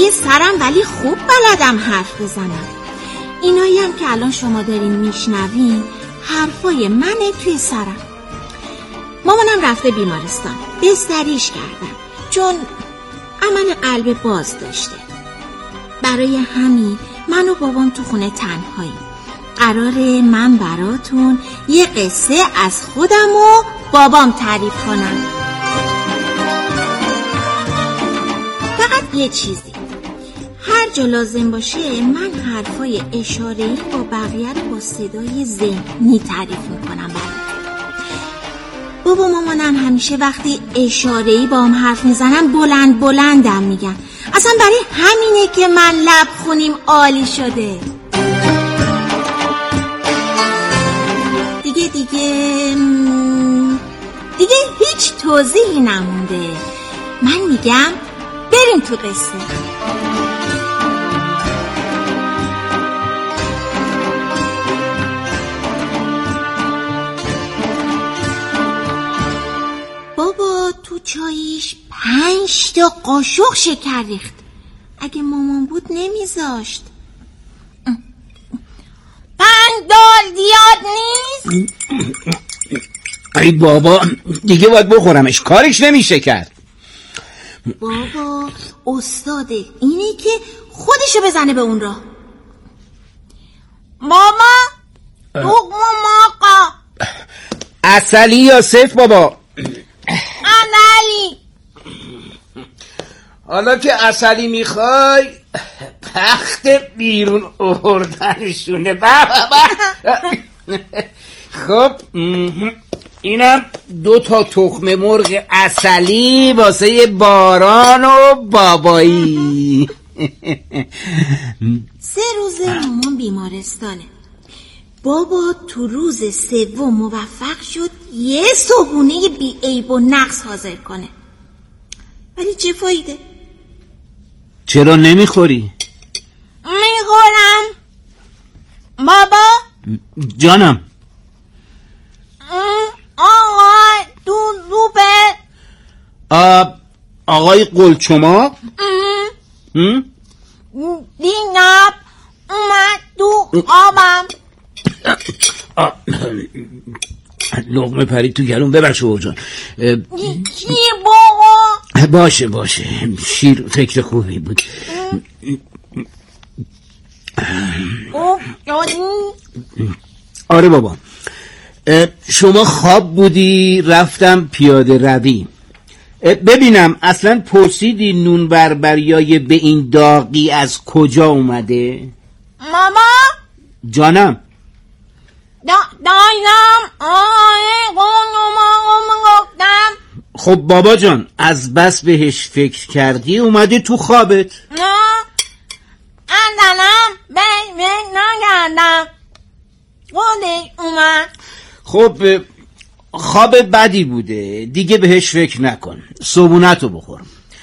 توی سرم ولی خوب بلدم حرف بزنم. اینایی هم که الان شما دارین میشنوین حرفای منه توی سرم. مامانم رفته بیمارستان، بستریش کردم چون عمل قلب باز داشته. برای همین من و بابام تو خونه تنهاییم. قراره من براتون یه قصه از خودم و بابام تعریف کنم. فقط یه چیزی، هر جا لازم باشه من حرفای اشاره‌ای با بقیه رو با صدای ذهنی تعریف میکنم براتون. بابا مامانم همیشه وقتی اشاره‌ای با هم حرف میزنن بلند بلندم میگن. اصلا برای همینه که من لب خونیم عالی شده. دیگه هیچ توضیحی نمونده. من میگم بریم تو قصه. بابا تو چاییش 5 تا قاشق شکر ریخت. اگه مامان بود نمیذاشت. 5 دال زیاد نیست؟ ای بابا دیگه باید بخورمش، کارش نمیشه کرد. بابا استاده اینه که خودشو بزنه به اون راه. ماما دکمه ماقا عسلی یا سیف بابا؟ عسلی. حالا که عسلی میخوای تخت بیرون آوردنشونه. خب اینم 2 تا تخم مرغ عسلی واسه باران و بابایی. 3 روز مامان بیمارستانه. بابا تو روز 3 موفق شد یه صبحونه بی عیب و نقص حاضر کنه. ولی چه فایده؟ چرا نمیخوری؟ میخورم بابا. جانم. آقای تو زوبه. آقای قلچماق دینب اومد تو آبم. لقمه پرید تو گلوم. ببخش بابا جان. چی بابا؟ باشه شیر فکر خوبی بود. آره بابا، شما خواب بودی رفتم پیاده روی. ببینم اصلا پرسیدی نون بربریای به این داغی از کجا اومده؟ ماما جانم. دایم گفتم. خب بابا جان از بس بهش فکر کردی اومده تو خوابت؟ نه اندنم بهش نگردم خودش اومد. خب خواب بدی بوده دیگه، بهش فکر نکن، صبونتو بخور.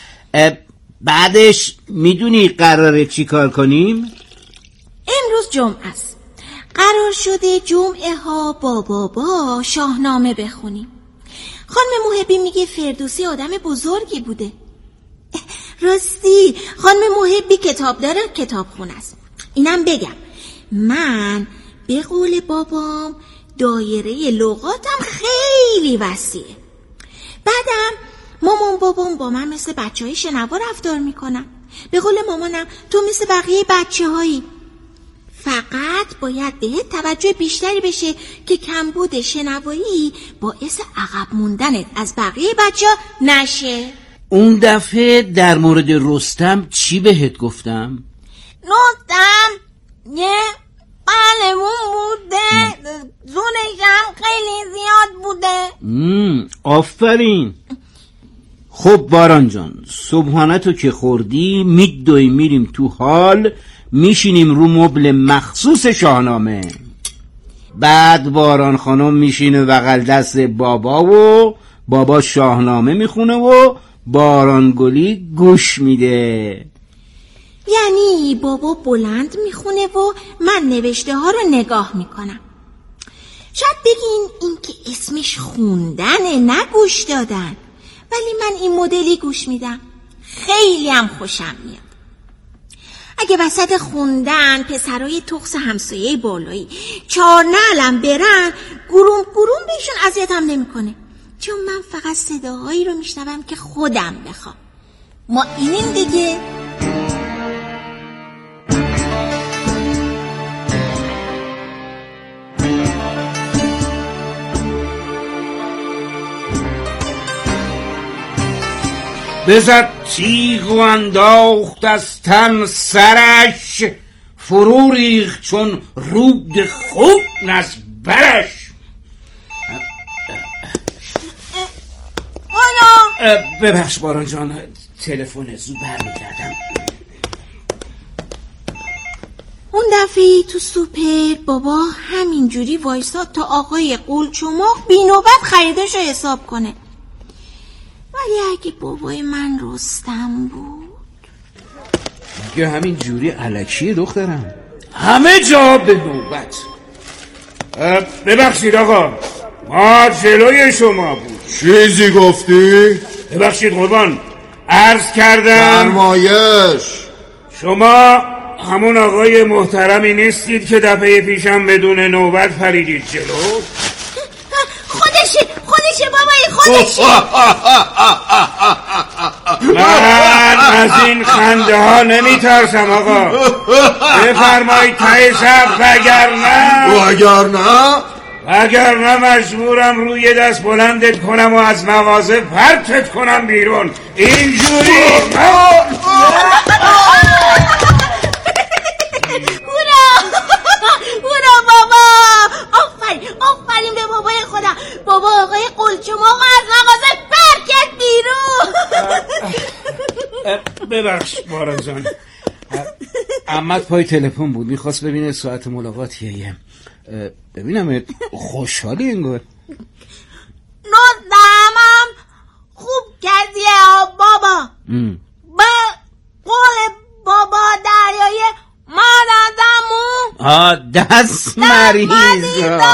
بعدش میدونی قراره چی کار کنیم؟ امروز جمعه است. قرار شده جمعه ها با بابا شاهنامه بخونیم. خانم محبی میگه فردوسی آدم بزرگی بوده. راستی خانم محبی کتابدار کتابخونه است. اینم بگم من به قول بابام دایره لغاتم خیلی وسیعه. بعدم مامان بابام با من مثل بچهای شنوا رفتار میکنم. به قول مامانم تو مثل بقیه بچه‌هایی. فقط باید بهت توجه بیشتری بشه که کمبود شنوایی باعث عقب موندنت از بقیه بچه‌ها نشه. اون دفعه در مورد رستم چی بهت گفتم؟ رستم یه پهلوون بوده، زورشم خیلی زیاد بوده. آفرین. خب باران جان صبحانتو که خوردی میدوی میریم تو حال، میشینیم رو مبل مخصوص شاهنامه. بعد باران خانم میشینه بغل دست بابا و بابا شاهنامه میخونه و باران گلی گوش میده. یعنی بابا بلند میخونه و من نوشته ها رو نگاه میکنم. شاید بگین این که اسمش خوندنه نه گوش دادن، ولی من این مدلی گوش میدم. خیلی هم خوشم میاد. اگه وسط خوندن پسرای تخس همسایه بالایی 4 نعلم برن گروم بهشون اذیتم نمیکنه، چون من فقط صداهایی رو میشنوم که خودم بخوام. ما اینیم دیگه. بزد تیغ و انداخت از تن سرش، فرو ریخت چون رود خوب از برش. ببخش باران جان، تلفن زود برمیگردم. اون دفعه تو سوپر بابا همینجوری وایساد تا آقای قولچماق بی نوبت خریدش رو حساب کنه. ولی اگه بابای من رستم بود، یا همین جوری الکی دخترم، همه جا به نوبت. ببخشید آقا، ما جلوی شما بود. چیزی گفتی؟ ببخشید قربان، عرض کردم فرمایش. شما همون آقای محترمی نیستید که دفعه پیشم بدون نوبت پریدید جلو؟ خودشه بابای، خودشه. من از این خنده ها نمی ترسم آقا. بفرمایید ته صف، وگرنه مجبورم روی دست بلندت کنم و از مغازه پرتت کنم بیرون. اینجوری هورا بابا، آفرین به بابای خودم. بابا آقای قولچماق از مغازه پر کرد بیرون. ببخش باران جان، عمت پای تلفن بود، میخواست ببینه ساعت ملاقاتیه. ببینم خوشحالی انگار. نوزدهمم خوب کردیه بابا. به قول بابا دریای مادادمون دست مریض.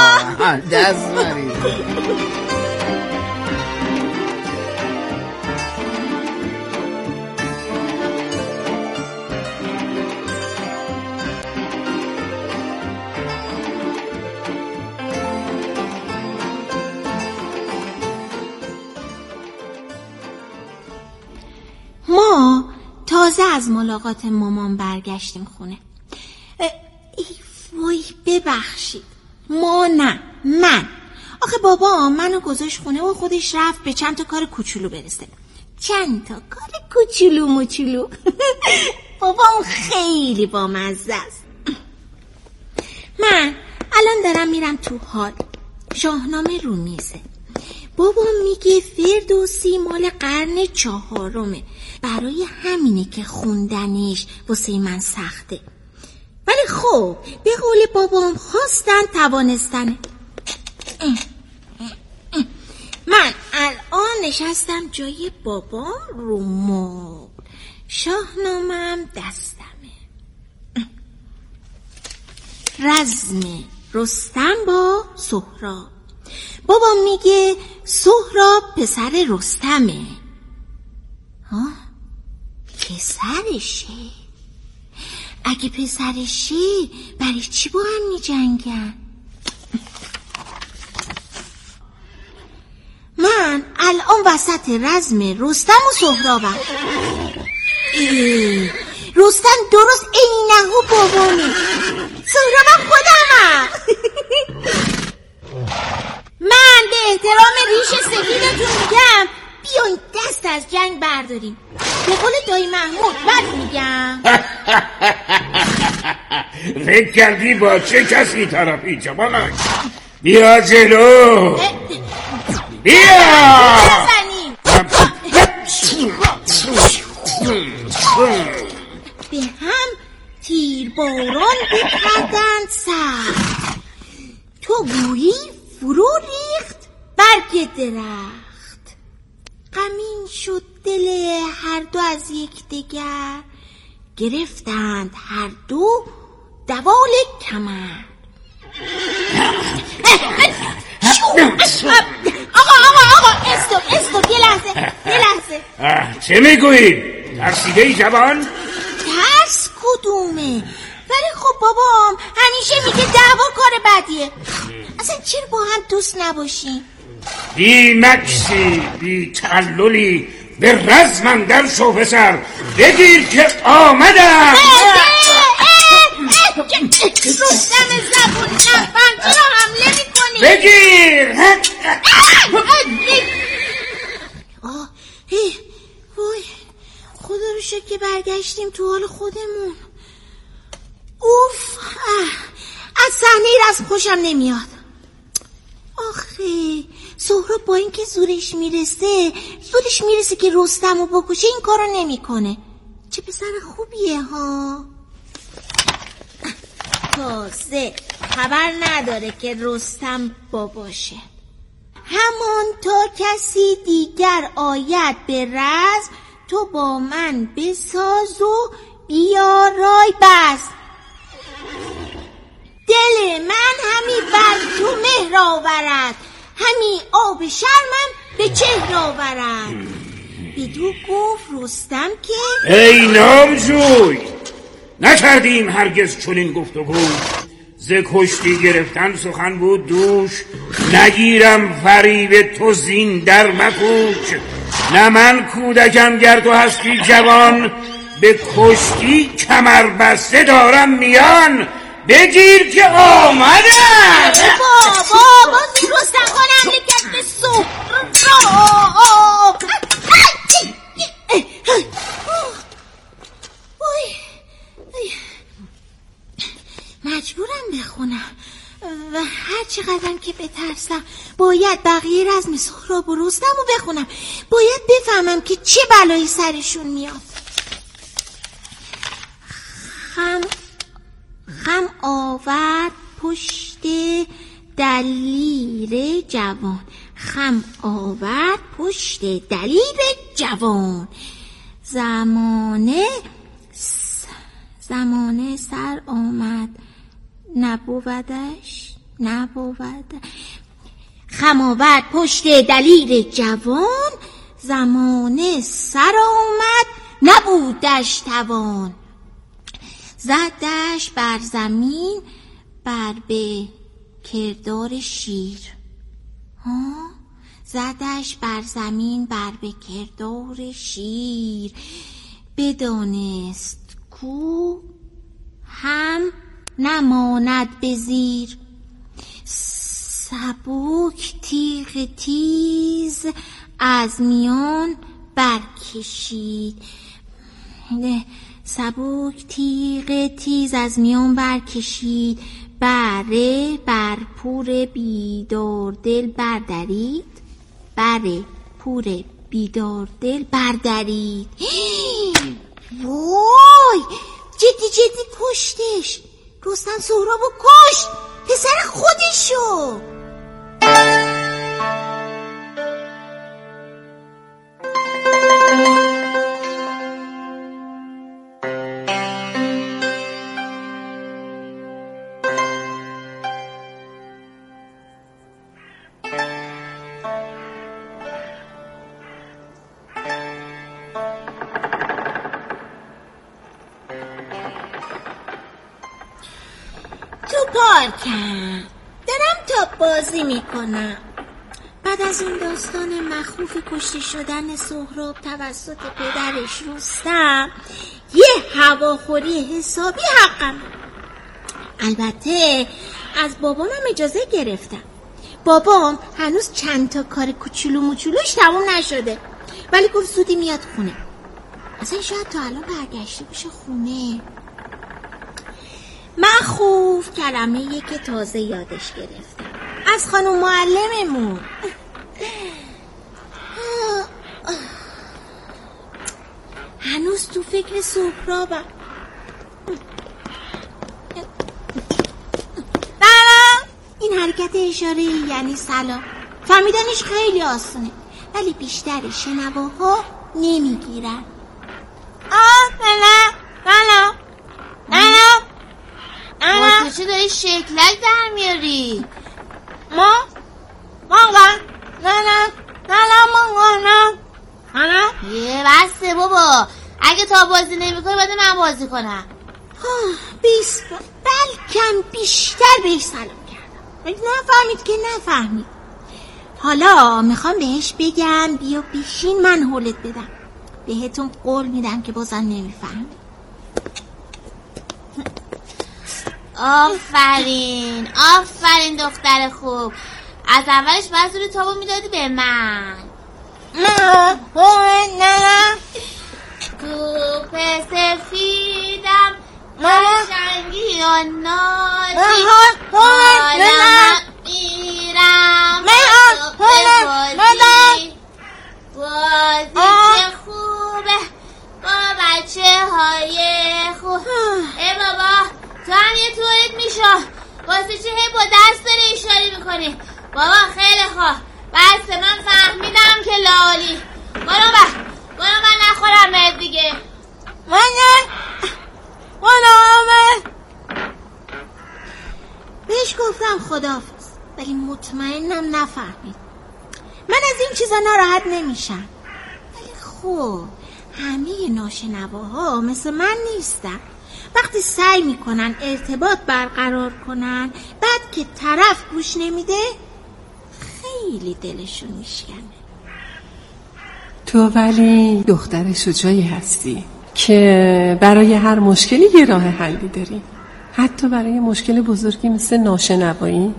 ما تازه از ملاقات مامان برگشتیم خونه. وای ببخشید، ما نه، من. آخه بابا منو گذاشت خونه و خودش رفت به چند تا کار کوچولو برسه. چند تا کار کوچولو موچولو. بابام خیلی بامزه است. من الان دارم میرم تو هال، شاهنامه رو میزه. بابا میگه فردوسی مال قرن 4، برای همینه که خوندنش واسه من سخته. ولی خب به قول بابام خواستن توانستنه. من الان نشستم جای بابام رو مبل، شاهنامه‌ام دستمه. رزم رستم با سهراب. بابام میگه سهراب پسر رستمه. پسرشه؟ اگه پسرشه برای چی با هم می جنگن؟ من الان وسط رزم رستم و سهرابم. رستم درست عینه بابامه، سهرابم خودمم. من به احترام ریش سفیدتون میگم بیاین دست از جنگ برداریم. به قول دایی محمود بد میگم. فکر کردی با چه کسی طرفی جوانک؟ بیا جلو، بیا. به هم تیر باران بکردند سر، تو گویی فرو ریخت برگ درخت. غمین شد دل هر دو از یکدیگر، گرفتند هر دو دوال کمر. آقا استوب یه لحظه. چه میگویی؟ ترسیده ای جوان؟ ترس کو؟ کدومه، ولی خب بابام همیشه میگه دعوا کار بدیه. اصلا چرا با هم دوست نباشیم؟ بی مکسی بی تعللی به رزم در شو پسر، بگیر که آمدم. رستم زبون نفن چرا حمله میکنی؟ بگیر. وای خدا رو شکر که برگشتیم تو حال خودمون. اوف، از صحنه رسم خوشم نمیاد. آخه سهراب با اینکه زورش میرسه که رستم رو بکشه این کارو نمیکنه. چه پسر خوبیه ها. تازه خبر نداره که رستم باباشه. همان تا کسی دیگر آید به رزم، تو با من بساز و بیارای بس. دل من همی بر تو مهر آورد، همی آب شرمم به چهر آورد. بدو گفت رستم که ای نامجوی، نکردیم هرگز چنین گفتگو. ز کشتی گرفتن سخن بود دوش، نگیرم فریب تو زین در مکوش. نه من کودکم گر تو هستی جوان، به کشتی کمر بسته دارم میان. بگیر که آمدم. بابا رستم خان حمله کرد به سهراب. مجبورم بخونم و هر چقدرم که بترسم باید بقیه رزم سهراب و رستم رو بخونم. باید بفهمم که چه بلایی سرشون میاد. خم آورد پشت دلیر جوان، خم آورد پشت دلیر جوان. زمانه سر آمد نبودش. خم آورد پشت دلیر جوان، زمانه سر آمد نبودش توان. زدش بر زمین بر به کردار شیر. زدش بر زمین بر به کردار شیر. بدانست کو هم نماند به زیر. سبوک تیغ تیز از میان برکشید. سبوک تیغ تیز از میان برکشید. بره بر پور بیدار دل بردرید. بره پور بیدار دل بردرید. وای جدی کشتش. رستم سهرابو کشت، پسر خودشو. پارکم دارم تا بازی میکنم. بعد از این داستان مخوف کشته شدن سهراب توسط پدرش رستم یه هواخوری حسابی حقم. البته از بابامم اجازه گرفتم. بابام هنوز چند تا کار کوچولو موچولوش تموم نشده، ولی گفت زودی میاد خونه. اصلا شاید تا الان برگشته باشه خونه. مخوف کلمه‌ایه که تازه یادش گرفتم از خانم معلممون. هنوز تو فکر سهرابم. سلام. این حرکت اشاره یعنی سلام. فهمیدنش خیلی آسونه، ولی بیشتر شنواها نمیگیرن. سلام. تو چه داری شکلک در میاری؟ یه بسته بابا، اگه تا بازی نمی کنی باید من بازی کنم. بلکم بیشتر بهش سلام کردم ولی نفهمید که نفهمید. حالا میخوام بهش بگم بیا بشین من حولت بدم. بهتون قول میدم که بازم نمیفهم. آفرین آفرین دختر خوب. از اولش باید زور تابو میدادی به من. نه توپ سفیدم قشنگی و نازی حالم میرم بازی که خوبه با بچه های خوب. ای بابا تو هم یه طوریت میشو واسه چه هی با دست داری اشاره میکنی؟ بابا خیلی خوب بس من فهمیدم که لالی. برو نخورم دیگه. بهش گفتم خداحافظ ولی مطمئنم نفهمید. من از این چیزا ناراحت نمیشم ولی خب همه ناشنواها مثل من نیستن. وقتی سعی میکنن ارتباط برقرار کنن بعد که طرف گوش نمیده خیلی دلشون میشکنه. تو ولی دختر شجاعی هستی که برای هر مشکلی یه راه حلی داری، حتی برای مشکل بزرگی مثل ناشنوایی.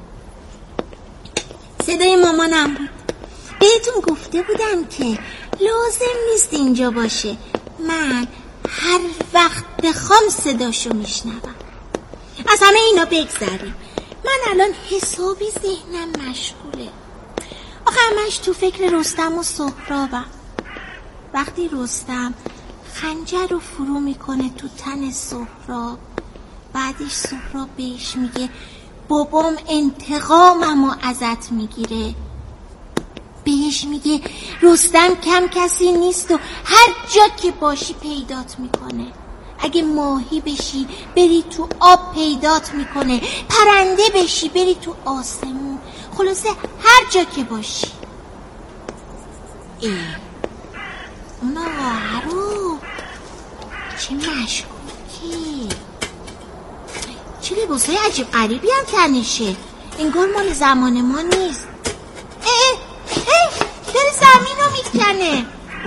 صدای مامانم بود. بهتون گفته بودم که لازم نیست اینجا باشه. من هر وقت بخوام صداشو میشنوم. از همه اینا بگذریم. من الان حسابی ذهنم مشغوله. آخه همش تو فکر رستم و سهرابم. وقتی رستم خنجر رو فرو میکنه تو تن سهراب، بعدش سهراب بهش میگه بابام انتقاممو ازت میگیره، بهش میگه رستم کم کسی نیست و هر جا که باشی پیدات میکنه. اگه ماهی بشی بری تو آب پیدات میکنه، پرنده بشی بری تو آسمون، خلاصه هر جا که باشی. اون آقا رو چه مشکوکی، چه لباسای عجیب غریبی هم تنشه، انگار مال زمان ما نیست. داره زمین رو میکنه.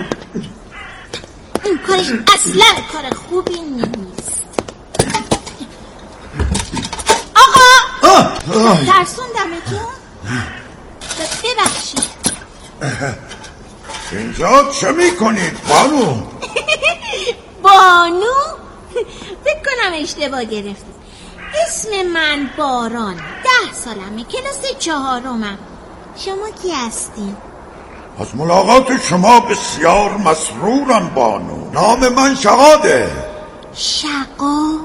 این کارش اصلا کار خوبی نیست. آقا ترسوندمتون؟ ببخشید. اینجا چه میکنید بانو؟ بانو؟ فکر کنم اشتباه گرفتم. اسم من باران، 10 سالمه، کلاس 4م. شما کی هستین؟ از ملاقات شما بسیار مسرورم بانو. نام من شقاده. شقاد؟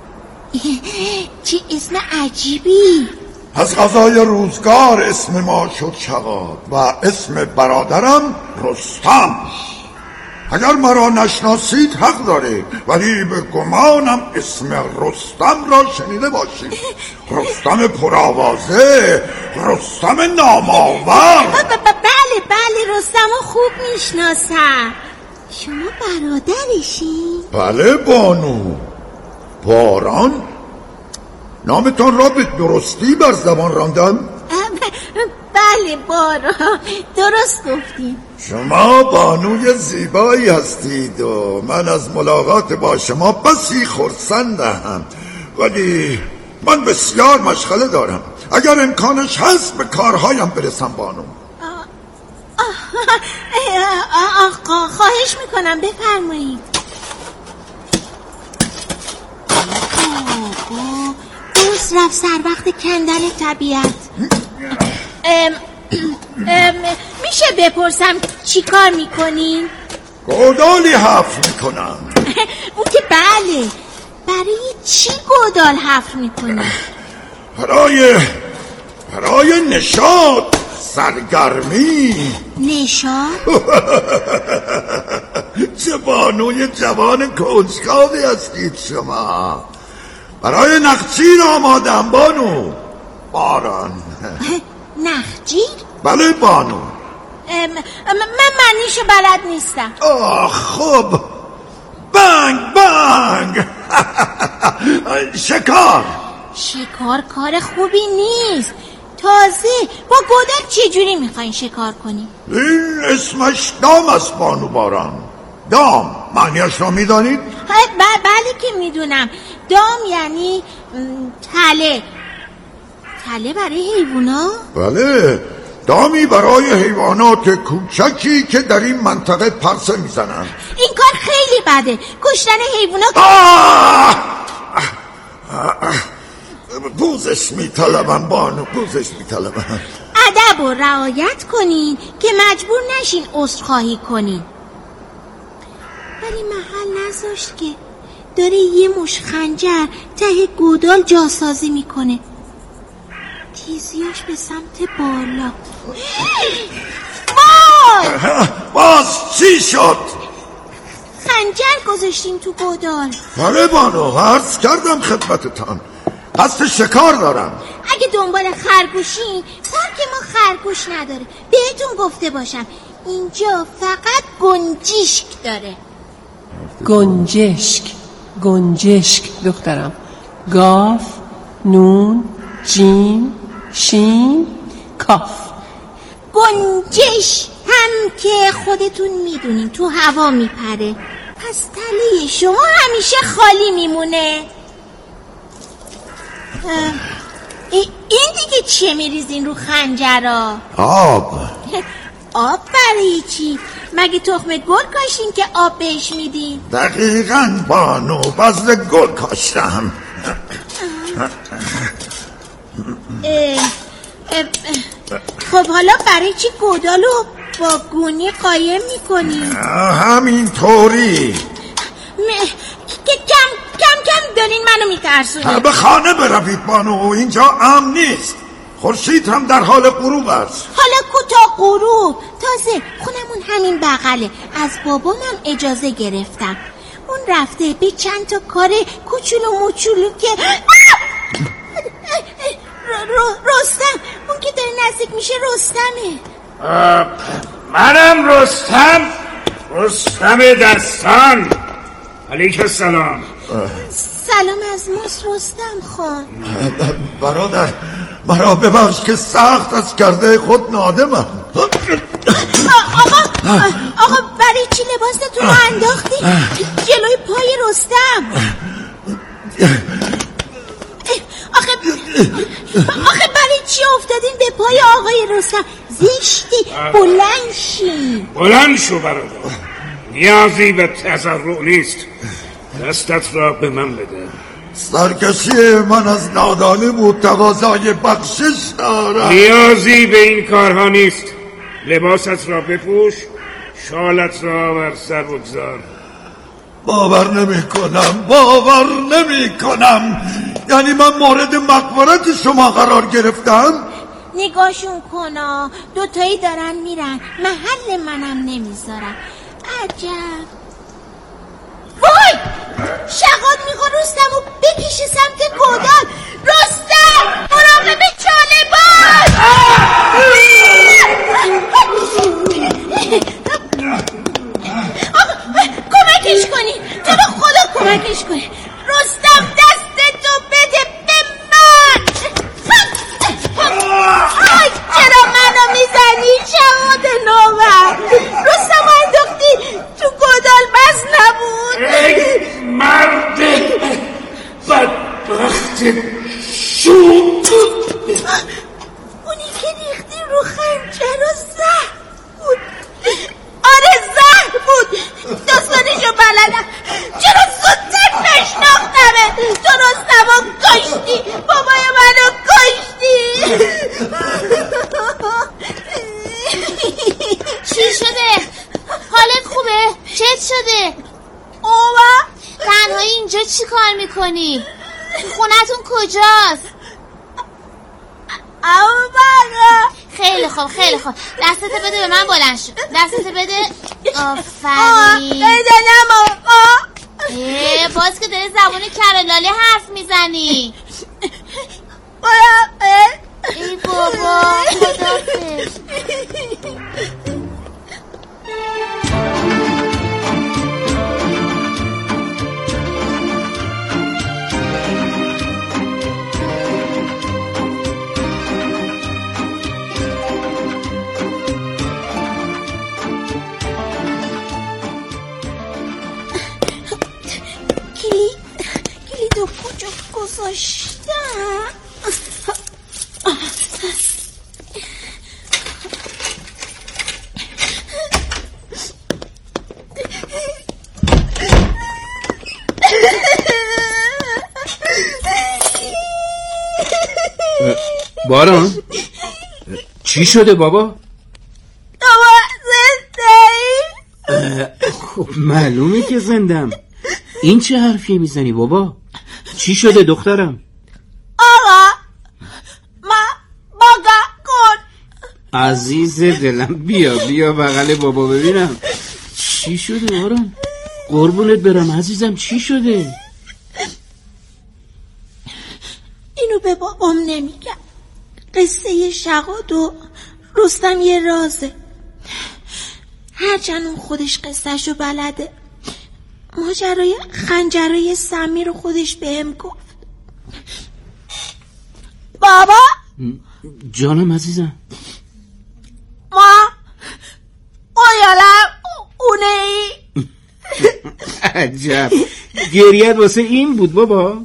چه اسم عجیبی. از قضای روزگار اسم ما شد شقاد و اسم برادرم رستم. اگر مرا نشناسید حق دارید، ولی به گمانم اسم رستم را شنیده باشید. رستم پرآوازه، رستم نامآور. بله رستم خوب میشناسم. شما برادرشی؟ بله بانو. باران؟ نامتان را به درستی بر زبان راندم؟ بله باران، درست گفتیم. شما بانوی زیبایی هستید و من از ملاقات با شما بسی خرسندم، ولی من بسیار مشغله دارم. اگر امکانش هست به کارهایم برسم بانو. آقا خواهش میکنم بفرمایید. درست رفت سر وقت کندن طبیعت. میشه بپرسم چی کار میکنین؟ گودالی حفر میکنم. اون که بله، برای چی گودال حفر میکنین؟ برای نشاط، سرگرمی. نشاط؟ چه بانوی جوان کنجکاوی هستید شما. برای نخجیر آمادم بانو. باران. نخجیر؟ بله بانو. من معنیشو بلد نیستم. خب بنگ شکار کار خوبی نیست. تازه با گودال چجوری میخواین شکار کنی؟ این اسمش دام است بانو باران. دام معنیش را میدانید؟ بله که میدونم. دام یعنی تله برای حیوونا؟ بله، دامی برای حیوانات کوچکی که در این منطقه پرسه میزنن. این کار خیلی بده. کشتن حیوونا بوزش میطلبم بانو، بوزش میطلبم. ادب و رعایت کنین که مجبور نشین عذرخواهی کنین. ولی محل نذاشت که داره یه مش خنجر ته گودال جاسازی میکنه. تیزیاش به سمت بالا. باز چی شد؟ خنجر گذاشتیم تو گودال. بله بانو، عرض کردم خدمتتان قصد شکار دارم. اگه دنبال خرگوشی، پارک ما خرگوش نداره. بهتون گفته باشم اینجا فقط گنجشک داره. گنجشک دخترم. گاف، نون، جیم، شین، کاف. گنجش هم که خودتون میدونین تو هوا میپره، پس تله شما همیشه خالی میمونه. این دیگه چیه میریزین رو خنجرها؟ آب برای چی؟ مگه تخم گل کاشتین که آب بهش میدین؟ دقیقاً بانو، بذر گل کاشتم. خب حالا برای چی گودالو با گونی قایم میکنی؟ همین طوری که کم دارین منو میترسونی. به خانه بروید بانو، اینجا امن نیست. خورشید هم در حال غروب است. حالا کوتاه غروب. تازه خونمون همین بغله. از بابامم اجازه گرفتم. اون رفته به چند تا کار کوچولو موچولو که رستم، اون که داره نزدیک میشه رستمه. منم رستم دستان. علیک السلام. سلام از ماست رستم خان. برادر مرا ببخش که سخت از کرده خود نادمم. آقا برای چی لباستون رو انداختی جلوی پای رستم؟ آخه برای چی افتادین به پای آقای رستم؟ زشتی. بلند شو برادر. نیازی به تضرع نیست. دستت را به من بده. سرکشی من از نادانی بود، تقاضای بخشش دارم. نیازی به این کارها نیست. لباست را بپوش، شالت را بر سر بگذار. باور نمی کنم. یعنی من مورد مقبرت شما قرار گرفتم؟ نگاشون کنا، دوتایی دارن میرن، محل منم نمیذارن. عجب. وای! شغال میخواد رستم رو بکشه سمت گودال. رستم! مراقب چاله باش! کمکش کنی، تو رو خدا کمکش کنی. رستم دستتو بده به من. آی چرا منو میزنی شهاد نوبر؟ رستم انداختی تو گودال بس نبود. ای مرد بدبخت شوم. اونی که ریختی رو خنجر و زهر بود. آره زهر بود. داستانشو بلدم. چرا زودتر نشناختمه؟ تو رستمو کشتی، بابای منو کشتی. چی شده؟ حالت خوبه؟ چت شده؟ اوه تنهایی اینجا چی کار میکنی؟ خونتون کجاست؟ خیلی خوب دستت بده به من. بلند شو، دستت بده. آفرین. باز که داری زبون کرلاله حرف میزنی. ای بابا خدافظ. گذاشتم. باران چی شده بابا؟ خب معلومه که زندم. این چه حرفی میزنی بابا؟ چی شده دخترم؟ آقا باگا کن. عزیز دلم بیا بغل بابا ببینم چی شده باران. قربونت برم عزیزم، چی شده؟ اینو به بابام نمیگم. قصه شغاد و رستم یه رازه. هرچند اون خودش قصهشو بلده، ماجرای خنجرای سمی رو خودش بهم گفت. بابا جانم عزیزم. ما اویالم اونه ای. عجب گریت واسه این بود بابا؟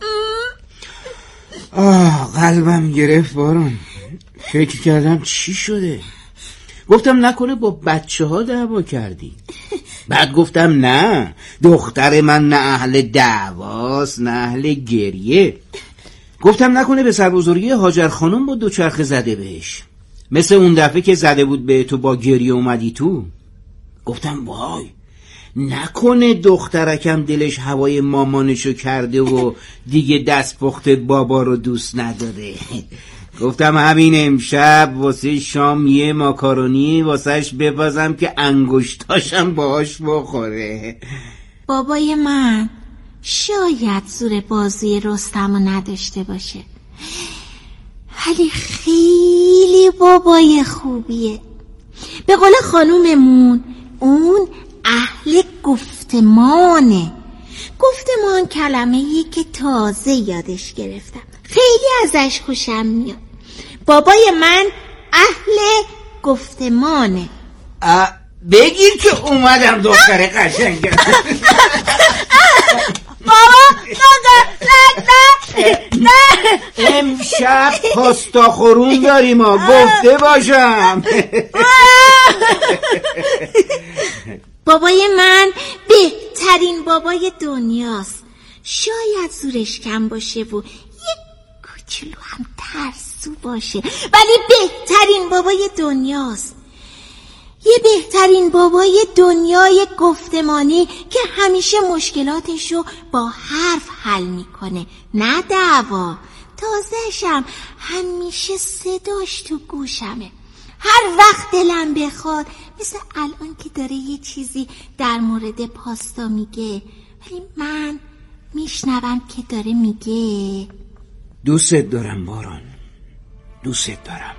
قلبم گرفت باران. فکر کردم چی شده. گفتم نکنه با بچه ها دعوا کردی. بعد گفتم نه، دختر من نه اهل دعواست نه اهل گریه. گفتم نکنه به سربزرگی هاجر خانم با دوچرخه زده بهش، مثل اون دفعه که زده بود به تو با گریه اومدی تو. گفتم وای نکنه دخترکم دلش هوای مامانشو کرده و دیگه دست پخت بابا رو دوست نداره. گفتم همین امشب واسه شام یه ماکارونی واسهش بپزم که انگشتاشم باهاش بخوره. بابای من شاید زور بازی رستمو نداشته باشه، ولی خیلی بابای خوبیه. به قول خانوممون اون اهل گفتمانه. گفتمان کلمه‌ای که تازه یادش گرفتم، خیلی ازش خوشم میاد. بابای من اهل گفتمانه. بگیر که اومدم دختر قشنگم. بابا نه امشب پاستا خورون داریم ها، گفته باشم. بابای من بهترین بابای دنیاست. شاید زورش کم باشه و یک کوچولو هم ترسو باشه، ولی بهترین بابای دنیاست. یه بهترین بابای دنیای گفتمانی که همیشه مشکلاتشو با حرف حل میکنه، نه دعوا. تازه‌شم همیشه صداش تو گوشمه. هر وقت دلم بخواد، مثل الان که داره یه چیزی در مورد پاستا میگه، ولی من میشنوم که داره میگه دوست دارم باران، دوست دارم.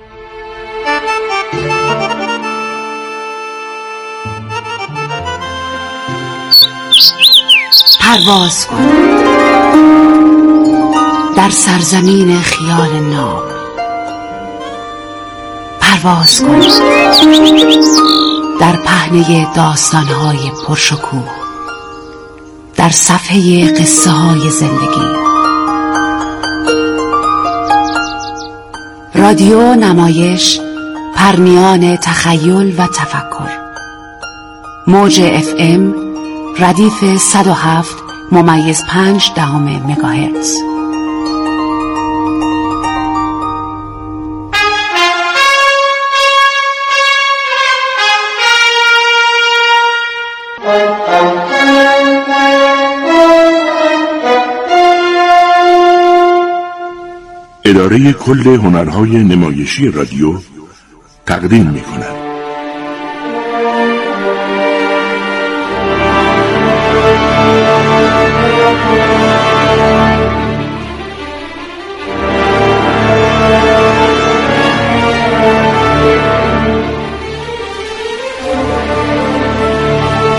پرواز کن در سرزمین خیال ناب. پرواز کن در پهنه داستان‌های پرشکوه، در صفحه قصه‌های زندگی. رادیو نمایش، پرنیان تخیل و تفکر. موج FM ردیف 107.5 مگاهرتز. اداره کل هنرهای نمایشی رادیو تقدیم می‌کند.